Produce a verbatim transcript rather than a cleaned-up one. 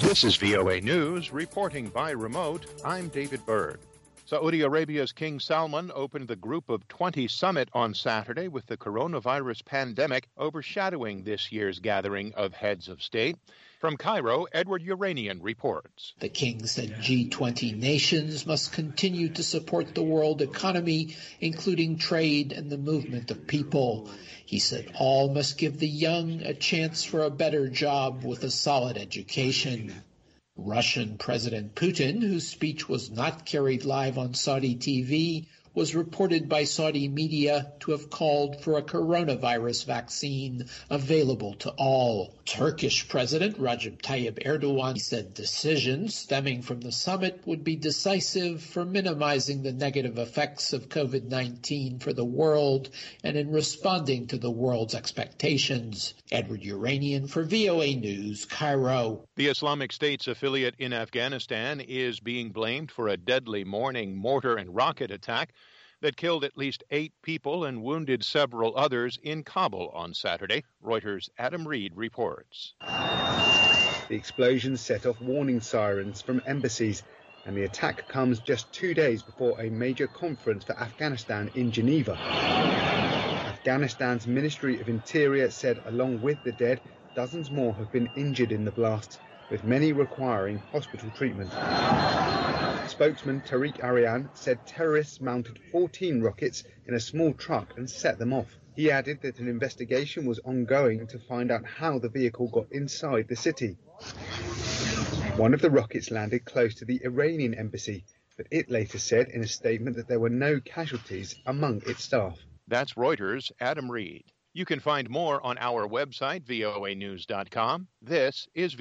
This is V O A News, reporting by remote. I'm David Berg. Saudi Arabia's King Salman opened the Group of twenty summit on Saturday with the coronavirus pandemic overshadowing this year's gathering of heads of state. From Cairo, Edward Uranian reports. The king said G twenty nations must continue to support the world economy, including trade and the movement of people. He said all must give the young a chance for a better job with a solid education. Russian President Putin, whose speech was not carried live on Saudi T V, was reported by Saudi media to have called for a coronavirus vaccine available to all. Turkish President Recep Tayyip Erdogan said decisions stemming from the summit would be decisive for minimizing the negative effects of COVID nineteen for the world and in responding to the world's expectations. Edward Uranian for V O A News, Cairo. The Islamic State's affiliate in Afghanistan is being blamed for a deadly morning mortar and rocket attack that killed at least eight people and wounded several others in Kabul on Saturday. Reuters' Adam Reed reports. The explosions set off warning sirens from embassies, and the attack comes just two days before a major conference for Afghanistan in Geneva. Afghanistan's Ministry of Interior said along with the dead, dozens more have been injured in the blasts, with many requiring hospital treatment. Spokesman Tariq Arian said terrorists mounted fourteen rockets in a small truck and set them off. He added that an investigation was ongoing to find out how the vehicle got inside the city. One of the rockets landed close to the Iranian embassy, but it later said in a statement that there were no casualties among its staff. That's Reuters' Adam Reed. You can find more on our website, V O A news dot com. This is